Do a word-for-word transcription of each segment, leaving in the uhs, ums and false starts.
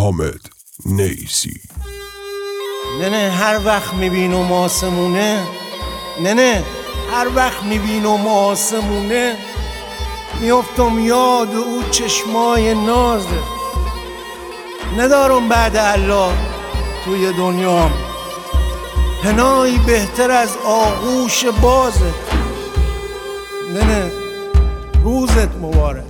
حامد نیسی. نه نه هر وقت میبینم آسمونه، نه نه هر وقت میبینم آسمونه، میافتم یاد او چشمای نازه. ندارم بعد الله توی دنیام پناهی بهتر از آغوش بازه. نه نه روزت مبارک.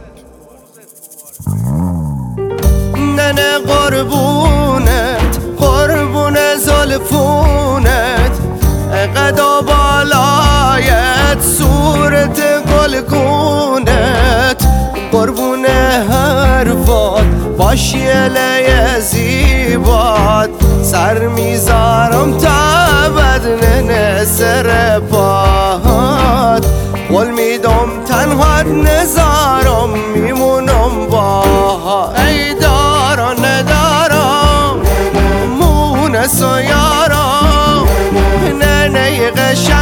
نه نه قربونت، قربون زلفونت، قدا بالایت، صورت گلگونت، قربون حرفات، باشیله زیبات، سر میذارم تا بدن سر پاهات، قول میدم تنها نزارم میمونم باها. ای دارم ندارم مونس و یارم، نه نه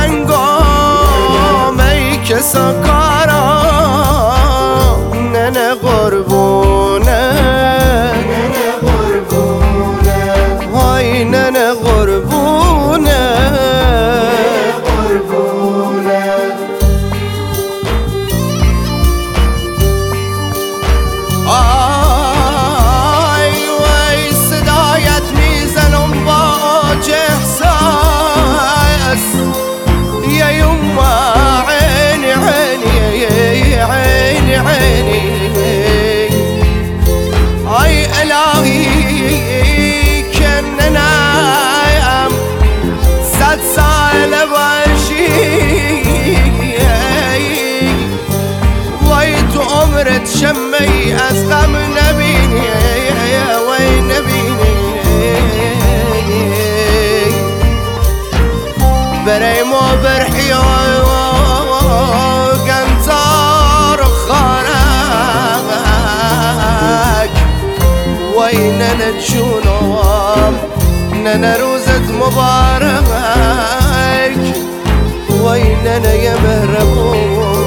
قشنگم ای کسا کارم، نه نه قربونه، نه نه قربونه، های نه نه قربونه، قربونه. آی وی صدایت میزنم با احساس، یا یما عینی عینی عینی عینی، آی الهی کننایم صد سال باشی، وای تو عمرت شمی از غم نبینی، وای نبینی، برای ما برحی گنزار خارک، وای ننه جونم، ننه روزت مبارک، وای ننه مهربون.